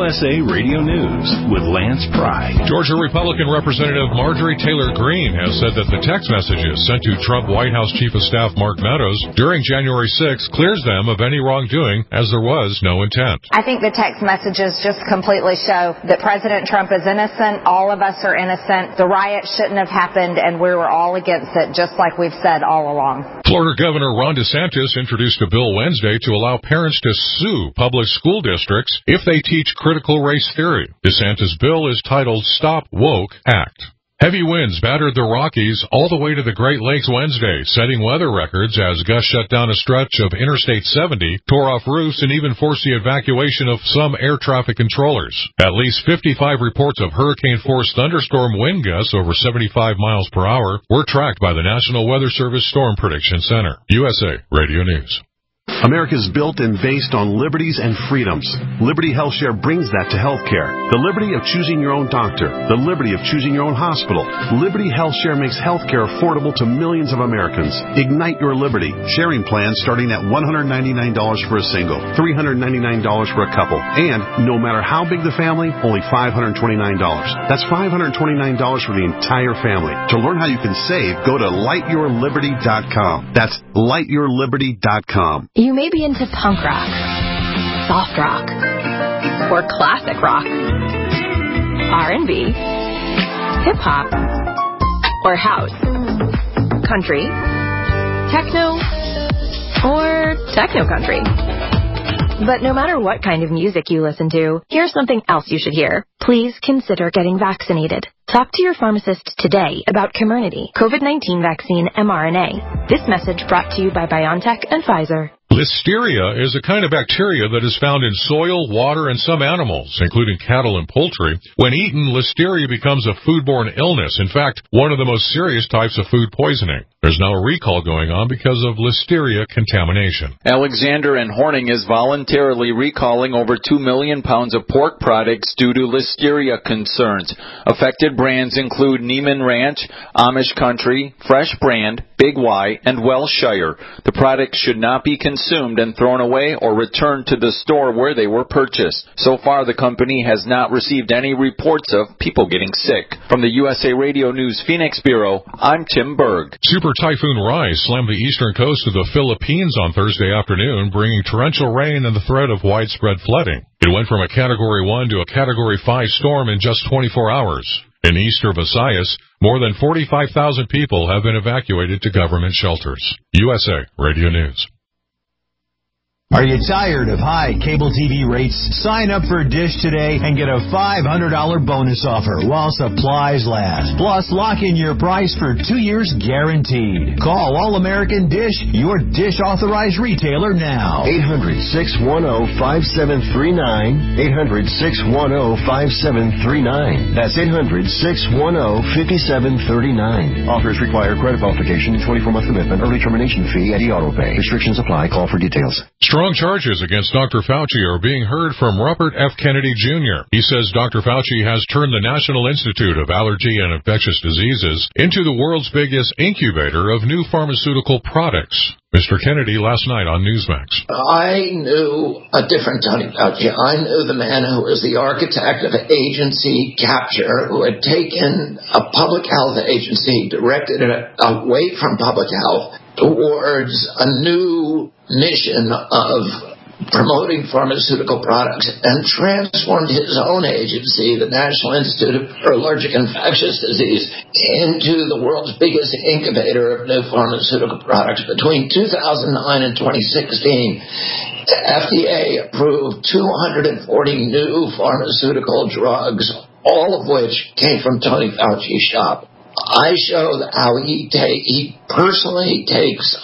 USA Radio News with Lance Pry. Georgia Republican Representative Marjorie Taylor Greene has said that the text messages sent to Trump White House Chief of Staff Mark Meadows during January 6th clears them of any wrongdoing, as there was no intent. I think the text messages just completely show that President Trump is innocent. All of us are innocent. The riot shouldn't have happened, and we were all against it, just like we've said all along. Florida Governor Ron DeSantis introduced a bill Wednesday to allow parents to sue public school districts if they teach critical race theory. DeSantis' bill is titled Stop Woke Act. Heavy winds battered the Rockies all the way to the Great Lakes Wednesday, setting weather records as gusts shut down a stretch of Interstate 70, tore off roofs, and even forced the evacuation of some air traffic controllers. At least 55 reports of hurricane-force thunderstorm wind gusts over 75 miles per hour were tracked by the National Weather Service Storm Prediction Center. USA Radio News. America is built and based on liberties and freedoms. Liberty HealthShare brings that to healthcare. The liberty of choosing your own doctor. The liberty of choosing your own hospital. Liberty HealthShare makes healthcare affordable to millions of Americans. Ignite your liberty. Sharing plans starting at $199 for a single, $399 for a couple, and no matter how big the family, only $529. That's $529 for the entire family. To learn how you can save, go to lightyourliberty.com. That's lightyourliberty.com. You may be into punk rock, soft rock, or classic rock, R&B, hip-hop, or house, country, techno, or techno-country. But no matter what kind of music you listen to, here's something else you should hear. Please consider getting vaccinated. Talk to your pharmacist today about Comirnaty, COVID-19 vaccine mRNA. This message brought to you by BioNTech and Pfizer. Listeria is a kind of bacteria that is found in soil, water, and some animals, including cattle and poultry. When eaten, listeria becomes a foodborne illness. In fact, one of the most serious types of food poisoning. There's now a recall going on because of listeria contamination. Alexander and Horning is voluntarily recalling over 2 million pounds of pork products due to listeria concerns. Affected brands include Neiman Ranch, Amish Country, Fresh Brand, Big Y, and Welshire. The products should not be consumed and thrown away or returned to the store where they were purchased. So far, the company has not received any reports of people getting sick. From the USA Radio News Phoenix Bureau, I'm Tim Berg. Super Typhoon Rai slammed the eastern coast of the Philippines on Thursday afternoon, bringing torrential rain and the threat of widespread flooding. It went from a Category 1 to a Category 5 storm in just 24 hours. In eastern Visayas, more than 45,000 people have been evacuated to government shelters. USA Radio News. Are you tired of high cable TV rates? Sign up for Dish today and get a $500 bonus offer while supplies last. Plus, lock in your price for 2 years guaranteed. Call All-American Dish, your Dish authorized retailer now. 800-610-5739. 800-610-5739. That's 800-610-5739. Offers require credit qualification, 24-month commitment, early termination fee, and auto pay. Restrictions apply. Call for details. Strong charges against Dr. Fauci are being heard from Robert F. Kennedy, Jr. He says Dr. Fauci has turned the National Institute of Allergy and Infectious Diseases into the world's biggest incubator of new pharmaceutical products. Mr. Kennedy last night on Newsmax. I knew a different Tony Fauci. I knew the man who was the architect of agency capture, who had taken a public health agency, directed it away from public health towards a new mission of promoting pharmaceutical products, and transformed his own agency, the National Institute for Allergic and Infectious Disease, into the world's biggest incubator of new pharmaceutical products. Between 2009 and 2016, the FDA approved 240 new pharmaceutical drugs, all of which came from Tony Fauci's shop. I showed how he personally takes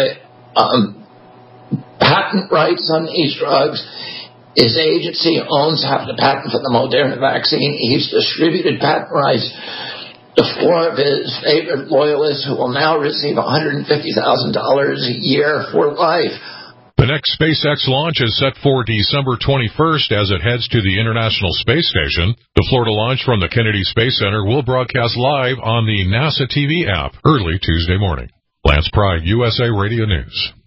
patent rights on these drugs. His agency owns half the patent for the Moderna vaccine. He's distributed patent rights to 4 of his favorite loyalists who will now receive $150,000 a year for life. The next SpaceX launch is set for December 21st as it heads to the International Space Station. The Florida launch from the Kennedy Space Center will broadcast live on the NASA TV app early Tuesday morning. Lance Pry, USA Radio News.